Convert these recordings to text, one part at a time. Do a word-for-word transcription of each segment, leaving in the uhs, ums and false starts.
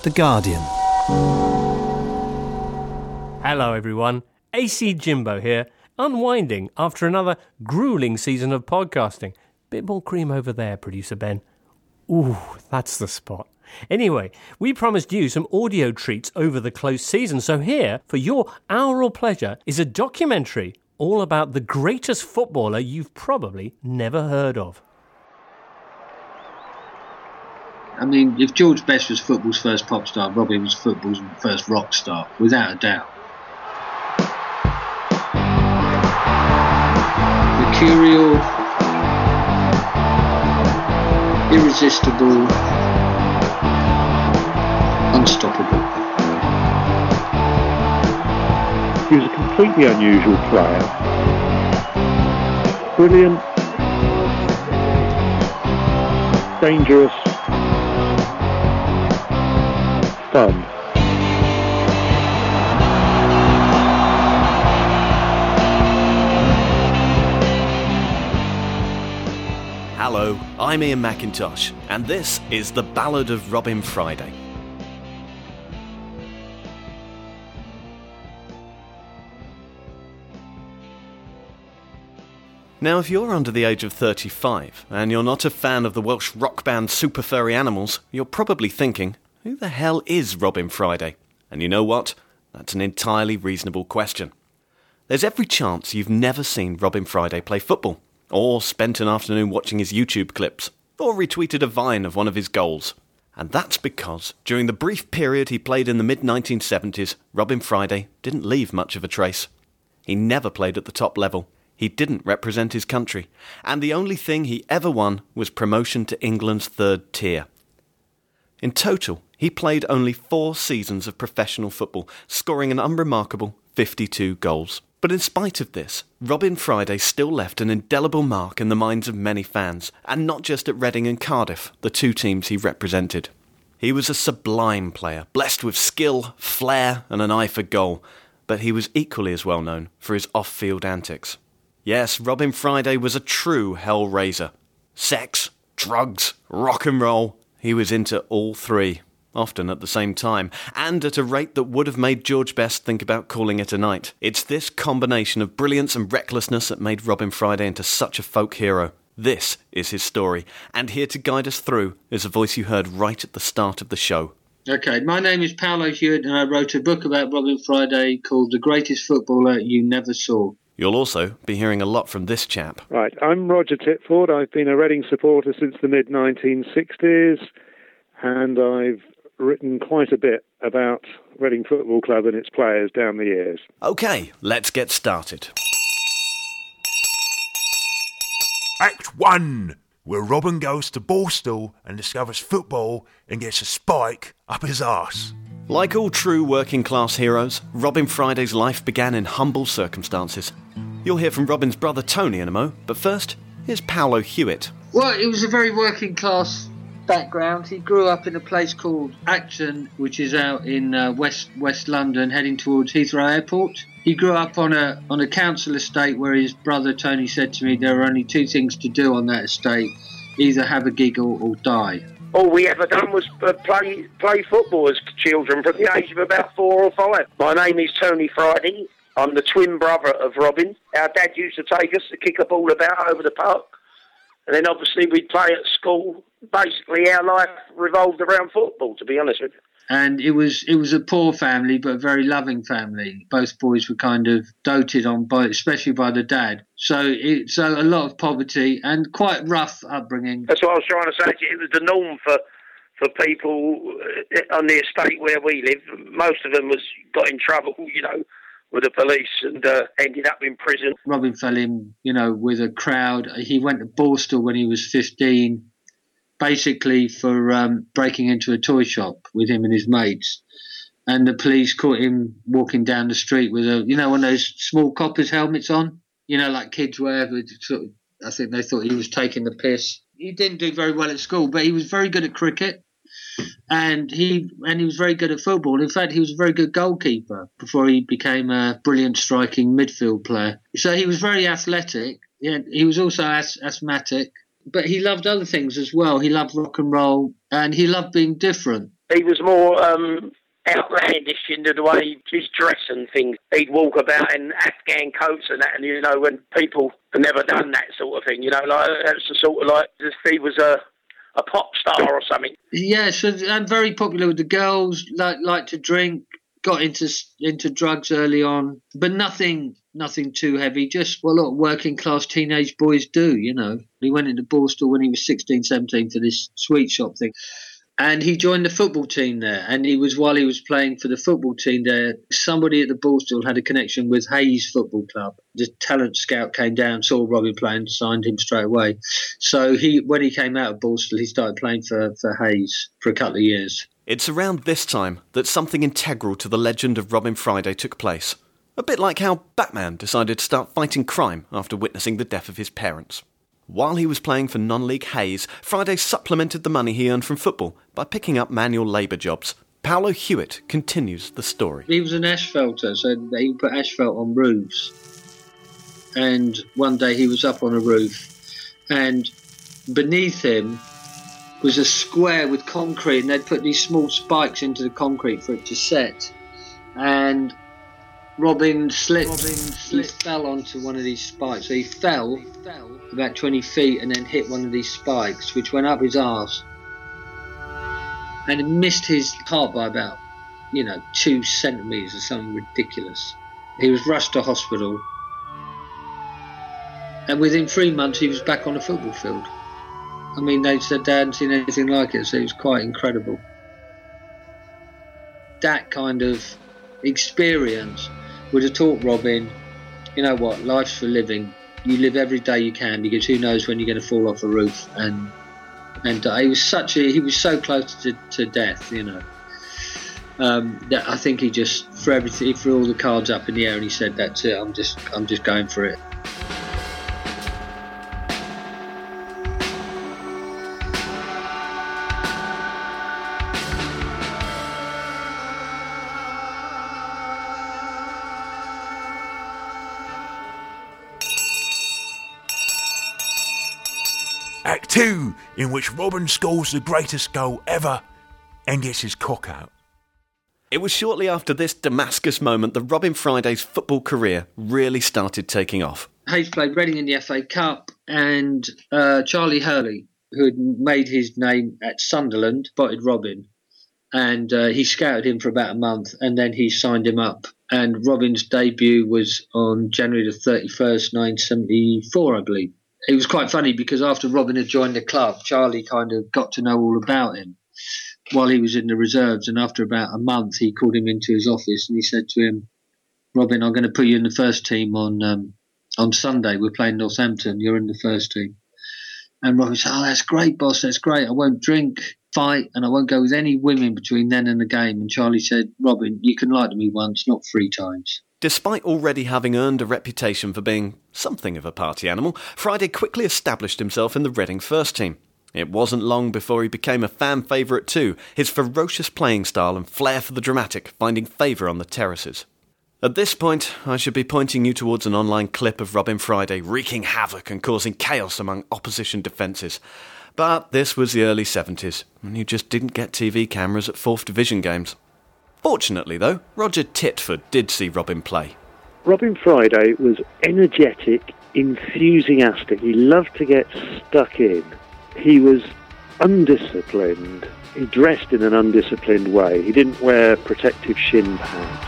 The Guardian. Hello everyone, A C Jimbo here, unwinding after another gruelling season of podcasting. Bit more cream over there, producer Ben. Ooh, that's the spot. Anyway, we promised you some audio treats over the close season, so here, for your aural pleasure, is a documentary all about the greatest footballer you've probably never heard of. I mean, if George Best was football's first pop star, Robin was football's first rock star, without a doubt. Mercurial, irresistible, unstoppable. He was a completely unusual player. Brilliant, dangerous, fun. Hello, I'm Ian McIntosh, and this is The Ballad of Robin Friday. Now, if you're under the age of thirty-five, and you're not a fan of the Welsh rock band Super Furry Animals, you're probably thinking, who the hell is Robin Friday? And you know what? That's an entirely reasonable question. There's every chance you've never seen Robin Friday play football, or spent an afternoon watching his YouTube clips, or retweeted a vine of one of his goals. And that's because, during the brief period he played in the mid nineteen seventies, Robin Friday didn't leave much of a trace. He never played at the top level. He didn't represent his country. And the only thing he ever won was promotion to England's third tier. In total, he played only four seasons of professional football, scoring an unremarkable fifty-two goals. But in spite of this, Robin Friday still left an indelible mark in the minds of many fans, and not just at Reading and Cardiff, the two teams he represented. He was a sublime player, blessed with skill, flair, and an eye for goal, but he was equally as well known for his off-field antics. Yes, Robin Friday was a true hell-raiser. Sex, drugs, rock and roll, he was into all three, often at the same time, and at a rate that would have made George Best think about calling it a night. It's this combination of brilliance and recklessness that made Robin Friday into such a folk hero. This is his story, and here to guide us through is a voice you heard right at the start of the show. Okay, my name is Paolo Hewitt, and I wrote a book about Robin Friday called The Greatest Footballer You Never Saw. You'll also be hearing a lot from this chap. Right, I'm Roger Titford. I've been a Reading supporter since the mid nineteen sixties, and I've written quite a bit about Reading Football Club and its players down the years. OK, let's get started. Act one, where Robin goes to Borstal and discovers football and gets a spike up his arse. Like all true working-class heroes, Robin Friday's life began in humble circumstances. You'll hear from Robin's brother Tony in a mo, but first, here's Paolo Hewitt. Well, it was a very working-class background. He grew up in a place called Acton, which is out in uh, west West London, heading towards Heathrow Airport. He grew up on a on a council estate where his brother Tony said to me there were only two things to do on that estate, either have a gig or, or die. All we ever done was uh, play play football as children from the age of about four or five. My name is Tony Friday. I'm the twin brother of Robin. Our dad used to take us to kick a ball about over the park. And then obviously we'd play at school. Basically our life revolved around football, to be honest with you. And it was it was a poor family, but a very loving family. Both boys were kind of doted on, by, especially by the dad. So it's a lot of poverty and quite rough upbringing. That's what I was trying to say to you. It was the norm for for people on the estate where we live. Most of them was got in trouble, you know, with the police and uh, ended up in prison. Robin fell in, you know, with a crowd. He went to Borstal when he was fifteen. Basically for um, breaking into a toy shop with him and his mates. And the police caught him walking down the street with a, you know, one of those small coppers helmets on, you know, like kids wear. Sort of, I think they thought he was taking the piss. He didn't do very well at school, but he was very good at cricket. And he and he was very good at football. In fact, he was a very good goalkeeper before he became a brilliant striking midfield player. So he was very athletic. Yeah, he was also as- asthmatic. But he loved other things as well. He loved rock and roll, and he loved being different. he was more um, outlandish in the way his dress and things. He'd walk about in Afghan coats and that, and you know, when people have never done that sort of thing, you know, like that's the sort of like if he was a a pop star or something. Yeah, so I'm very popular with the girls. Like like to drink. Got into into drugs early on, but nothing nothing too heavy. Just what a lot of working class teenage boys do, you know. He went into Borstal when he was sixteen, seventeen for this sweet shop thing. And he joined the football team there. And he was, while he was playing for the football team there, somebody at the Borstal had a connection with Hayes Football Club. The talent scout came down, saw Robin playing, signed him straight away. So he, when he came out of Borstal, he started playing for, for Hayes for a couple of years. It's around this time that something integral to the legend of Robin Friday took place. A bit like how Batman decided to start fighting crime after witnessing the death of his parents. While he was playing for non-league Hayes, Friday supplemented the money he earned from football by picking up manual labour jobs. Paolo Hewitt continues the story. He was an asphalter, so he put asphalt on roofs. And one day he was up on a roof, and beneath him was a square with concrete, and they'd put these small spikes into the concrete for it to set. And Robin slipped, Robin slipped. He fell onto one of these spikes. So he fell, he fell about twenty feet and then hit one of these spikes, which went up his arse. And it missed his heart by about, you know, two centimetres or something ridiculous. He was rushed to hospital. And within three months he was back on the football field. I mean, they said they hadn't seen anything like it, so it was quite incredible. That kind of experience would have taught Robin, you know what, life's for living. You live every day you can, because who knows when you're going to fall off a roof. And and uh, he was such a, he was so close to, to death, you know. Um, that I think he just threw everything, he threw all the cards up in the air, and he said, "That's it. I'm just, I'm just going for it." Act two, in which Robin scores the greatest goal ever and gets his cock out. It was shortly after this Damascus moment that Robin Friday's football career really started taking off. Hayes played Reading in the F A Cup, and uh, Charlie Hurley, who had made his name at Sunderland, spotted Robin, and uh, he scouted him for about a month, and then he signed him up. And Robin's debut was on January the thirty-first, nineteen seventy-four, I believe. It was quite funny because after Robin had joined the club, Charlie kind of got to know all about him while he was in the reserves. And after about a month, he called him into his office and he said to him, "Robin, I'm going to put you in the first team on um, on Sunday. We're playing Northampton. You're in the first team." And Robin said, "Oh, that's great, boss. That's great. I won't drink, fight, and I won't go with any women between then and the game." And Charlie said, "Robin, you can lie to me once, not three times." Despite already having earned a reputation for being something of a party animal, Friday quickly established himself in the Reading first team. It wasn't long before he became a fan favourite too, his ferocious playing style and flair for the dramatic finding favour on the terraces. At this point, I should be pointing you towards an online clip of Robin Friday wreaking havoc and causing chaos among opposition defences. But this was the early seventies, and you just didn't get T V cameras at fourth Division games. Fortunately, though, Roger Titford did see Robin play. Robin Friday was energetic, enthusiastic. He loved to get stuck in. He was undisciplined. He dressed in an undisciplined way. He didn't wear protective shin pads.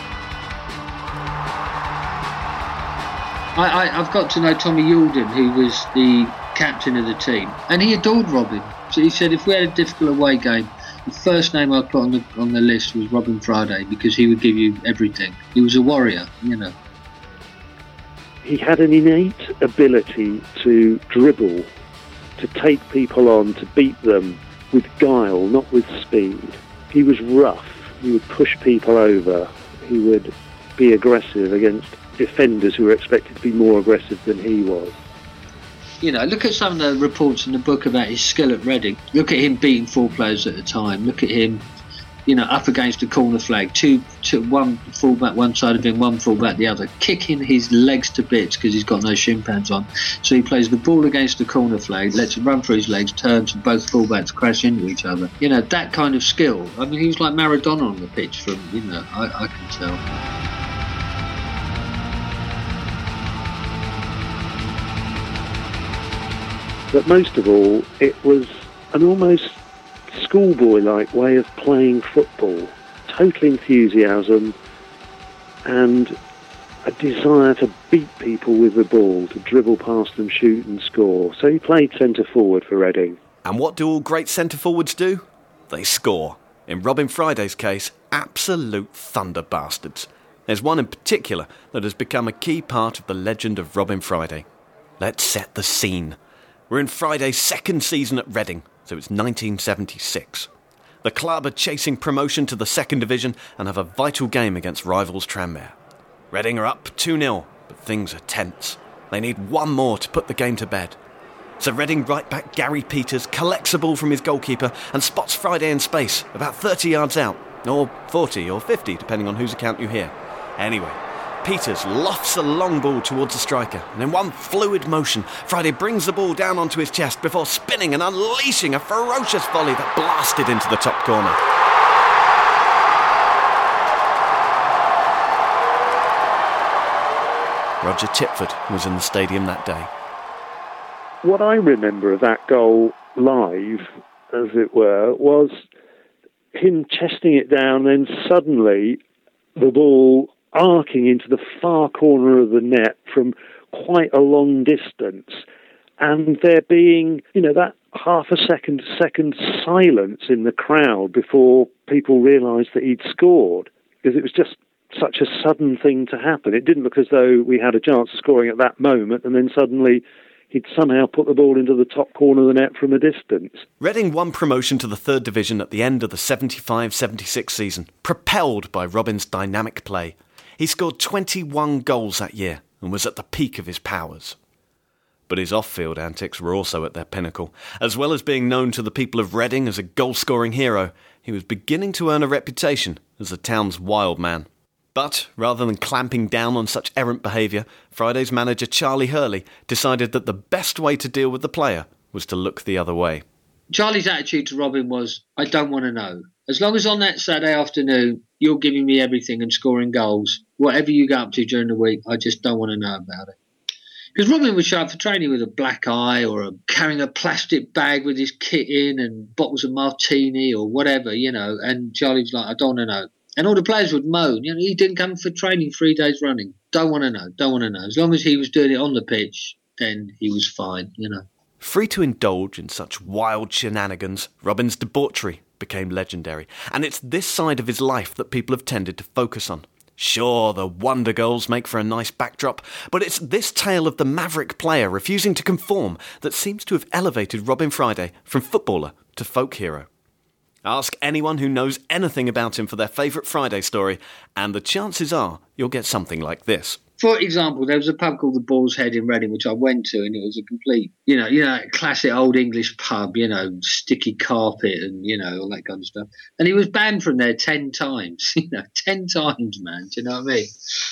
I, I, I've got to know Tommy Youlden, who was the captain of the team, and he adored Robin. So he said if we had a difficult away game, the first name I put on the on the list was Robin Friday, because he would give you everything. He was a warrior, you know. He had an innate ability to dribble, to take people on, to beat them with guile, not with speed. He was rough. He would push people over. He would be aggressive against defenders who were expected to be more aggressive than he was. You know, look at some of the reports in the book about his skill at Reading. Look at him beating four players at a time. Look at him you know, up against the corner flag, two, two, one fullback one side of him, one fullback the other, kicking his legs to bits because he's got no shin pads on. So he plays the ball against the corner flag, lets it run through his legs, turns, and both fullbacks crash into each other. You know, that kind of skill. I mean, he was like Maradona on the pitch from, you know, I, I can tell. But most of all, it was an almost schoolboy-like way of playing football. Total enthusiasm and a desire to beat people with the ball, to dribble past them, shoot and score. So he played centre-forward for Reading. And what do all great centre-forwards do? They score. In Robin Friday's case, absolute thunder bastards. There's one in particular that has become a key part of the legend of Robin Friday. Let's set the scene. We're in Friday's second season at Reading, so it's nineteen seventy-six. The club are chasing promotion to the second division and have a vital game against rivals Tranmere. Reading are up two nil, but things are tense. They need one more to put the game to bed. So Reading right-back Gary Peters collects a ball from his goalkeeper and spots Friday in space, about thirty yards out, or forty or fifty, depending on whose account you hear. Anyway, Peters lofts a long ball towards the striker, and in one fluid motion, Friday brings the ball down onto his chest before spinning and unleashing a ferocious volley that blasted into the top corner. Roger Tipford was in the stadium that day. What I remember of that goal live, as it were, was him chesting it down, then suddenly the ball arcing into the far corner of the net from quite a long distance, and there being, you know, that half a second, second silence in the crowd before people realised that he'd scored, because it was just such a sudden thing to happen. It didn't look as though we had a chance of scoring at that moment, and then suddenly he'd somehow put the ball into the top corner of the net from a distance. Reading won promotion to the third division at the end of the seventy-five seventy-six season, propelled by Robin's dynamic play. He scored twenty-one goals that year and was at the peak of his powers. But his off-field antics were also at their pinnacle. As well as being known to the people of Reading as a goal-scoring hero, he was beginning to earn a reputation as the town's wild man. But, rather than clamping down on such errant behaviour, Friday's manager Charlie Hurley decided that the best way to deal with the player was to look the other way. Charlie's attitude to Robin was, I don't want to know. As long as on that Saturday afternoon you're giving me everything and scoring goals, whatever you get up to during the week, I just don't want to know about it. Because Robin would show up for training with a black eye or a, carrying a plastic bag with his kit in and bottles of martini or whatever, you know, and Charlie was like, I don't want to know. And all the players would moan, you know, he didn't come for training three days running. Don't want to know, don't want to know. As long as he was doing it on the pitch, then he was fine, you know. Free to indulge in such wild shenanigans, Robin's debauchery became legendary. And it's this side of his life that people have tended to focus on. Sure, the wonder goals make for a nice backdrop, but it's this tale of the maverick player refusing to conform that seems to have elevated Robin Friday from footballer to folk hero. Ask anyone who knows anything about him for their favourite Friday story, and the chances are you'll get something like this. For example, there was a pub called the Boar's Head in Reading, which I went to, and it was a complete, you know, you know, classic old English pub, you know, sticky carpet and, you know, all that kind of stuff. And he was banned from there ten times, you know, ten times, man. Do you know what I mean?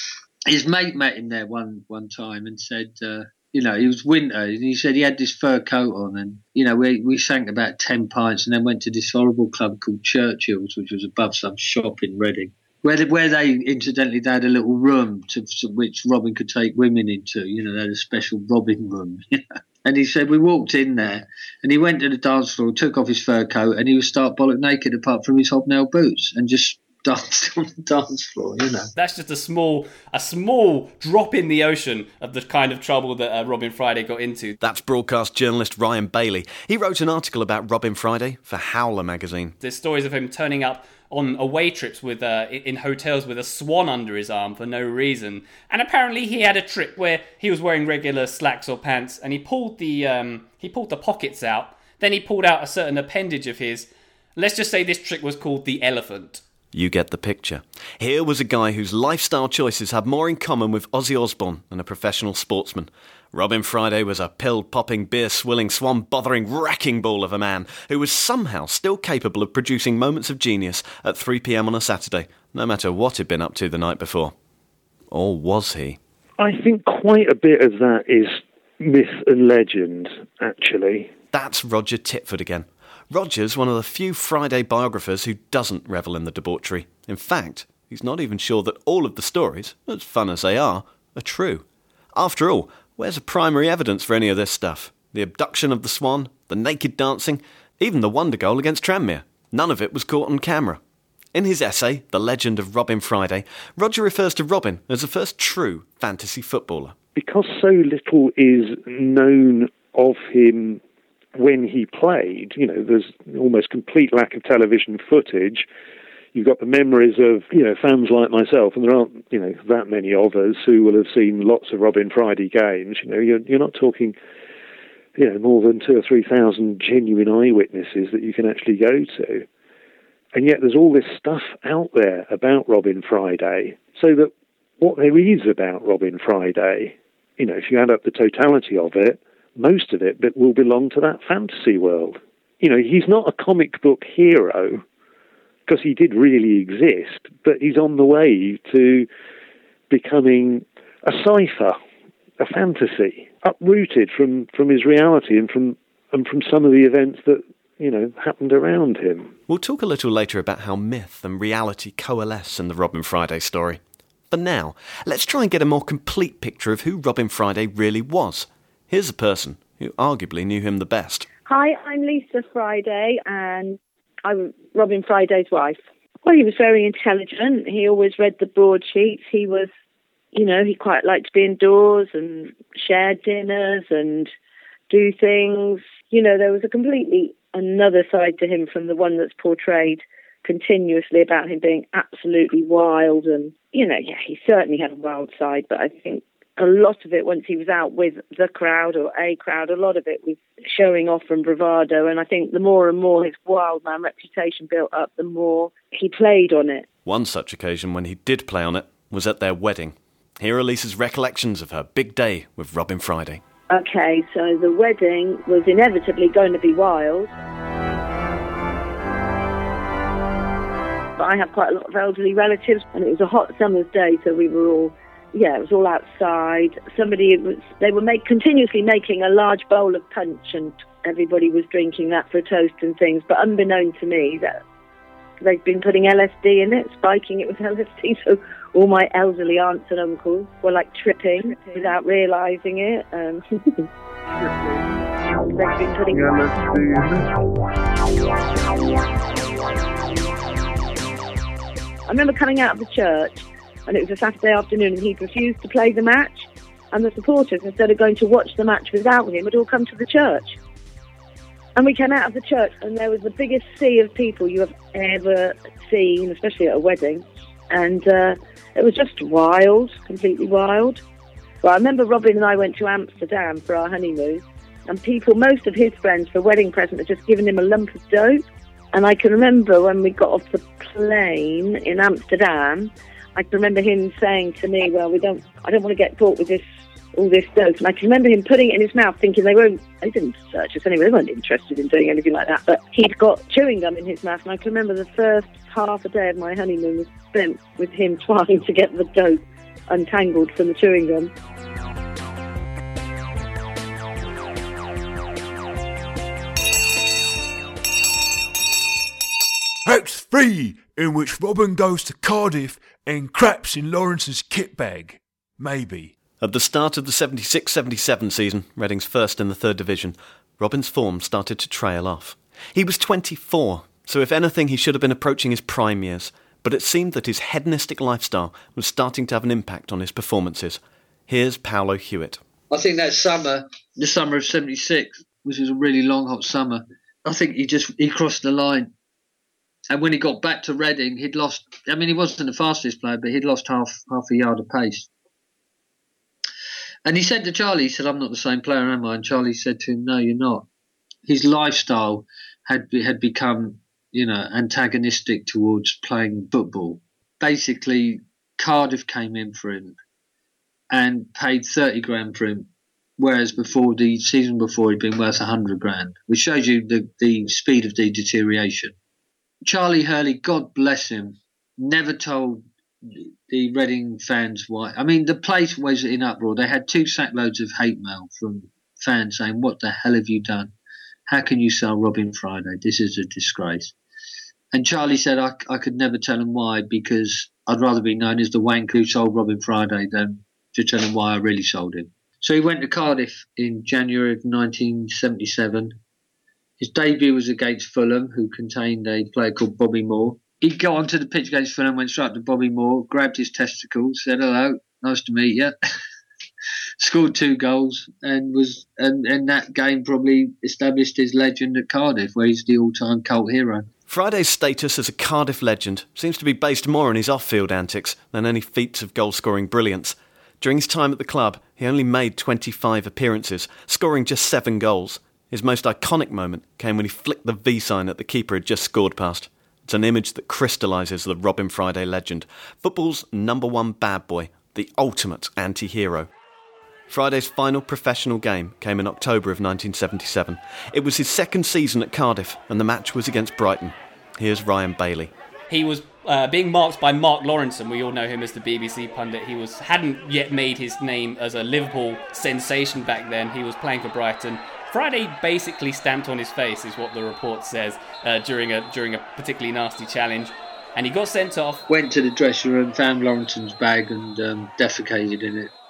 His mate met him there one one time and said, uh, you know, it was winter, and he said he had this fur coat on, and, you know, we we sank about ten pints and then went to this horrible club called Churchill's, which was above some shop in Reading. Where they, where they, incidentally, they had a little room to, to which Robin could take women into. You know, they had a special Robin room. And he said, we walked in there, and he went to the dance floor, took off his fur coat, and he was stark bollock naked apart from his hobnail boots, and just danced on the dance floor, you know. That's just a small a small drop in the ocean of the kind of trouble that uh, Robin Friday got into. That's broadcast journalist Ryan Bailey. He wrote an article about Robin Friday for Howler magazine. There's stories of him turning up on away trips with uh, in hotels with a swan under his arm for no reason. And apparently he had a trip where he was wearing regular slacks or pants, and he pulled the um, he pulled the pockets out. Then he pulled out a certain appendage of his. Let's just say this trick was called the elephant. You get the picture. Here was a guy whose lifestyle choices had more in common with Ozzy Osbourne than a professional sportsman. Robin Friday was a pill-popping, beer-swilling, swan-bothering, wrecking ball of a man who was somehow still capable of producing moments of genius at three p.m. on a Saturday, no matter what he'd been up to the night before. Or was he? I think quite a bit of that is myth and legend, actually. That's Roger Titford again. Roger's one of the few Friday biographers who doesn't revel in the debauchery. In fact, he's not even sure that all of the stories, as fun as they are, are true. After all, where's the primary evidence for any of this stuff? The abduction of the Swan, the naked dancing, even the wonder goal against Tranmere. None of it was caught on camera. In his essay, The Legend of Robin Friday, Roger refers to Robin as the first true fantasy footballer. Because so little is known of him when he played, you know, there's almost complete lack of television footage. You've got the memories of, you know, fans like myself, and there aren't, you know, that many of us who will have seen lots of Robin Friday games. You know, you're, you're not talking, you know, more than two or three thousand genuine eyewitnesses that you can actually go to. And yet there's all this stuff out there about Robin Friday, so that what there is about Robin Friday, you know, if you add up the totality of it, most of it but will belong to that fantasy world. You know, he's not a comic book hero, because he did really exist, but he's on the way to becoming a cipher, a fantasy, uprooted from, from his reality and from and from some of the events that, you know, happened around him. We'll talk a little later about how myth and reality coalesce in the Robin Friday story. For now, let's try and get a more complete picture of who Robin Friday really was. Here's a person who arguably knew him the best. Hi, I'm Lisa Friday, and I'm Robin Friday's wife. Well, he was very intelligent. He always read the broadsheets. He was, you know, he quite liked to be indoors and share dinners and do things. You know, there was a completely another side to him from the one that's portrayed continuously about him being absolutely wild. And, you know, yeah, he certainly had a wild side, but I think a lot of it, once he was out with the crowd or a crowd, a lot of it was showing off and bravado. And I think the more and more his wild man reputation built up, the more he played on it. One such occasion when he did play on it was at their wedding. Here are Lisa's recollections of her big day with Robin Friday. Okay, so the wedding was inevitably going to be wild. But I have quite a lot of elderly relatives, and it was a hot summer's day, so we were all, yeah, it was all outside. Somebody was, they were make, continuously making a large bowl of punch, and everybody was drinking that for a toast and things. But unbeknown to me, that they've been putting L S D in it, spiking it with L S D, so all my elderly aunts and uncles were like tripping, tripping. without realising it. Um, they've been putting L S D in it. I remember coming out of the church, and it was a Saturday afternoon, and he'd refused to play the match, and the supporters, instead of going to watch the match without him, had all come to the church. And we came out of the church, and there was the biggest sea of people you have ever seen, especially at a wedding. And uh, it was just wild, completely wild. Well, I remember Robin and I went to Amsterdam for our honeymoon, and people, most of his friends, for a wedding present, had just given him a lump of dope. And I can remember when we got off the plane in Amsterdam, I can remember him saying to me, well, we don't, I don't want to get caught with this, all this dope. And I can remember him putting it in his mouth, thinking they won't, they didn't search us anyway, they weren't interested in doing anything like that. But he'd got chewing gum in his mouth, and I can remember the first half a day of my honeymoon was spent with him trying to get the dope untangled from the chewing gum. Act three, in which Robin goes to Cardiff and craps in Lawrence's kit bag. Maybe. At the start of the seventy-six seventy-seven season, Reading's first in the third division, Robin's form started to trail off. He was twenty-four, so if anything he should have been approaching his prime years, but it seemed that his hedonistic lifestyle was starting to have an impact on his performances. Here's Paolo Hewitt. I think that summer, the summer of seventy-six, which was a really long, hot summer, I think he just he crossed the line. And when he got back to Reading, he'd lost, I mean, he wasn't the fastest player, but he'd lost half half a yard of pace. And he said to Charlie, he said, I'm not the same player, am I? And Charlie said to him, no, you're not. His lifestyle had had become you know, antagonistic towards playing football. Basically, Cardiff came in for him and paid thirty grand for him, whereas before the season before he'd been worth one hundred grand, which shows you the, the speed of the deterioration. Charlie Hurley, God bless him, never told the Reading fans why. I mean, the place was in uproar. They had two sackloads of hate mail from fans saying, what the hell have you done? How can you sell Robin Friday? This is a disgrace. And Charlie said, I, I could never tell him why, because I'd rather be known as the wank who sold Robin Friday than to tell him why I really sold him. So he went to Cardiff in January of nineteen seventy-seven. His debut was against Fulham, who contained a player called Bobby Moore. He got onto the pitch against Fulham, went straight to Bobby Moore, grabbed his testicles, said hello, nice to meet you. Scored two goals, and was and, and that game probably established his legend at Cardiff, where he's the all-time cult hero. Friday's status as a Cardiff legend seems to be based more on his off-field antics than any feats of goal-scoring brilliance. During his time at the club, he only made twenty-five appearances, scoring just seven goals. His most iconic moment came when he flicked the V sign at the keeper had just scored past. It's an image that crystallises the Robin Friday legend. Football's number one bad boy, the ultimate anti-hero. Friday's final professional game came in October of nineteen seventy-seven. It was his second season at Cardiff, and the match was against Brighton. Here's Ryan Bailey. He was uh, being marked by Mark Lawrenson. We all know him as the B B C pundit. He was hadn't yet made his name as a Liverpool sensation back then. He was playing for Brighton. Friday basically stamped on his face, is what the report says, uh, during a during a particularly nasty challenge. And he got sent off. Went to the dressing room, found Lawrenson's bag and um, defecated in it.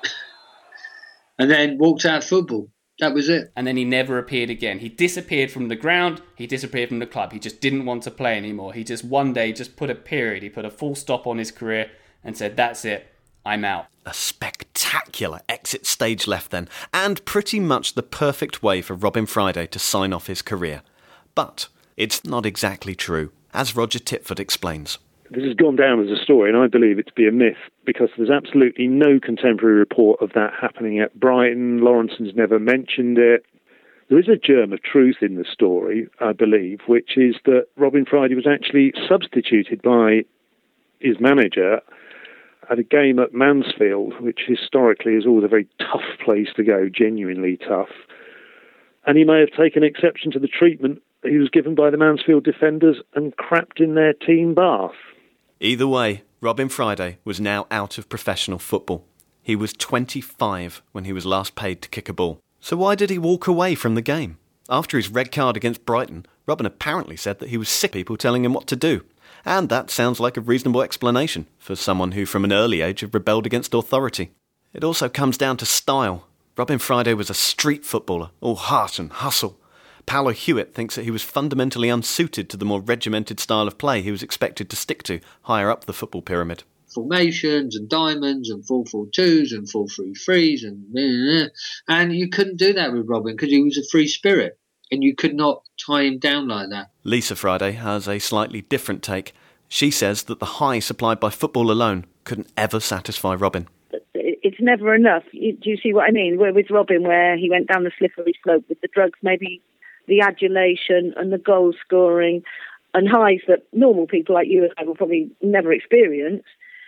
And then walked out of football. That was it. And then he never appeared again. He disappeared from the ground. He disappeared from the club. He just didn't want to play anymore. He just one day just put a period. He put a full stop on his career and said, that's it. I'm out. A spectacular exit stage left then, and pretty much the perfect way for Robin Friday to sign off his career. But it's not exactly true, as Roger Titford explains. This has gone down as a story, and I believe it to be a myth, because there's absolutely no contemporary report of that happening at Brighton. Lawrenson's never mentioned it. There is a germ of truth in the story, I believe, which is that Robin Friday was actually substituted by his manager at a game at Mansfield, which historically is always a very tough place to go, genuinely tough. And he may have taken exception to the treatment he was given by the Mansfield defenders and crapped in their team bath. Either way, Robin Friday was now out of professional football. He was twenty-five when he was last paid to kick a ball. So why did he walk away from the game? After his red card against Brighton, Robin apparently said that he was sick of people telling him what to do. And that sounds like a reasonable explanation for someone who from an early age had rebelled against authority. It also comes down to style. Robin Friday was a street footballer, all heart and hustle. Paolo Hewitt thinks that he was fundamentally unsuited to the more regimented style of play he was expected to stick to higher up the football pyramid. Formations and diamonds and four four twos and four three threes and and you couldn't do that with Robin because he was a free spirit and you could not tie him down like that. Lisa Friday has a slightly different take. She says that the high supplied by football alone couldn't ever satisfy Robin. It's never enough. Do you see what I mean? Where with Robin, where he went down the slippery slope with the drugs, maybe the adulation and the goal scoring and highs that normal people like you and I will probably never experience.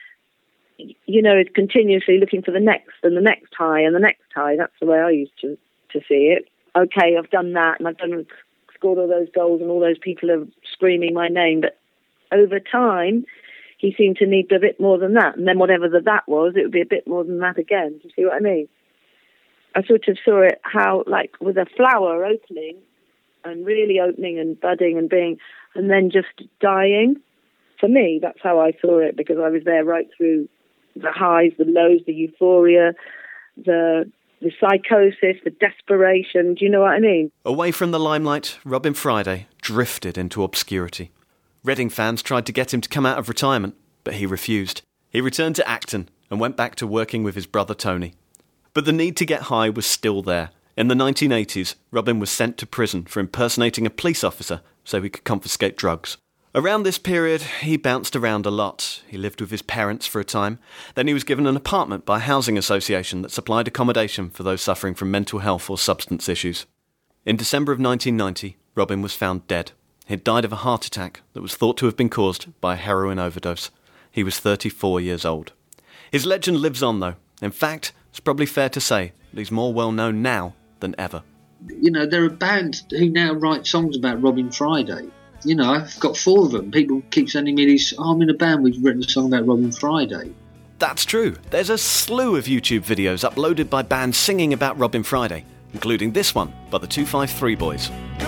You know, it's continuously looking for the next and the next high and the next high. That's the way I used to, to see it. Okay, I've done that and I've done scored all those goals and all those people are screaming my name. But over time, he seemed to need a bit more than that. And then whatever the that was, it would be a bit more than that again. Do you see what I mean? I sort of saw it how, like, with a flower opening and really opening and budding and being, and then just dying. For me, that's how I saw it, because I was there right through the highs, the lows, the euphoria, the the psychosis, the desperation. Do you know what I mean? Away from the limelight, Robin Friday drifted into obscurity. Reading fans tried to get him to come out of retirement, but he refused. He returned to Acton and went back to working with his brother Tony. But the need to get high was still there. In the nineteen eighties, Robin was sent to prison for impersonating a police officer so he could confiscate drugs. Around this period, he bounced around a lot. He lived with his parents for a time. Then he was given an apartment by a housing association that supplied accommodation for those suffering from mental health or substance issues. In December of nineteen ninety, Robin was found dead. He'd died of a heart attack that was thought to have been caused by a heroin overdose. He was thirty-four years old. His legend lives on, though. In fact, it's probably fair to say that he's more well-known now than ever. You know, there are bands who now write songs about Robin Friday. You know, I've got four of them. People keep sending me these, oh, I'm in a band, we've written a song about Robin Friday. That's true. There's a slew of YouTube videos uploaded by bands singing about Robin Friday, including this one by the two five three Boys.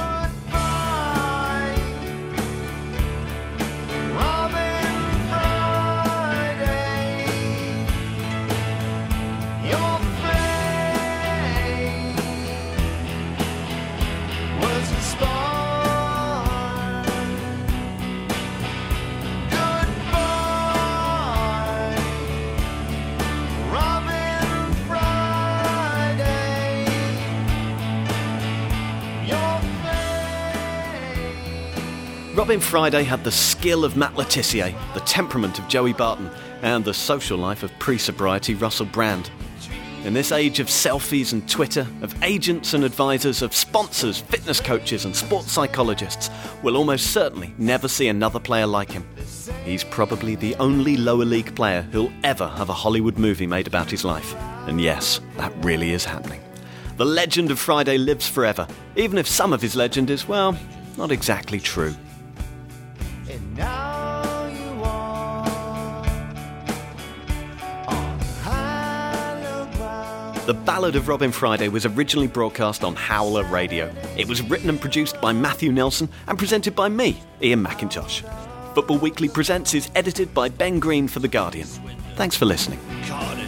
Robin Friday had the skill of Matt Le Tissier, the temperament of Joey Barton, and the social life of pre-sobriety Russell Brand. In this age of selfies and Twitter, of agents and advisors, of sponsors, fitness coaches and sports psychologists, we'll almost certainly never see another player like him. He's probably the only lower league player who'll ever have a Hollywood movie made about his life. And yes, that really is happening. The legend of Friday lives forever, even if some of his legend is, well, not exactly true. And now you are on higher ground. The Ballad of Robin Friday was originally broadcast on Howler Radio. It was written and produced by Matthew Nelson and presented by me, Ian McIntosh. Football Weekly Presents is edited by Ben Green for The Guardian. Thanks for listening.